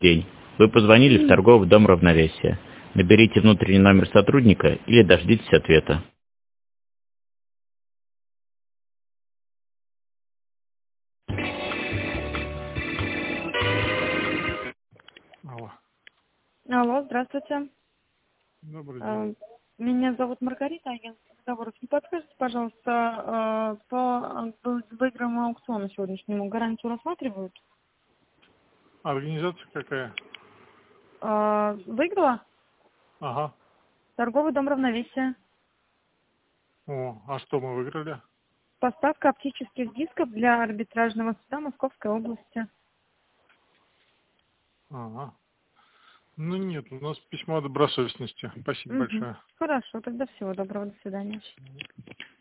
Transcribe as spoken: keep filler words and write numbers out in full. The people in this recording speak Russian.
День. Вы позвонили в торговый дом «Равновесие». Наберите внутренний номер сотрудника или дождитесь ответа. Алло. Алло, здравствуйте. Добрый день. Э, Меня зовут Маргарита, агентство договоров. Не подскажите, пожалуйста, э, по э, выигранному аукциону сегодняшнему гарантию рассматривают? Организация какая? Э, Выиграла? Ага. Торговый дом «Равновесие». О, а что мы выиграли? Поставка оптических дисков для арбитражного суда Московской области. Ага. Ну нет, у нас письмо о добросовестности. Спасибо Угу. большое. Хорошо, тогда всего доброго, до свидания.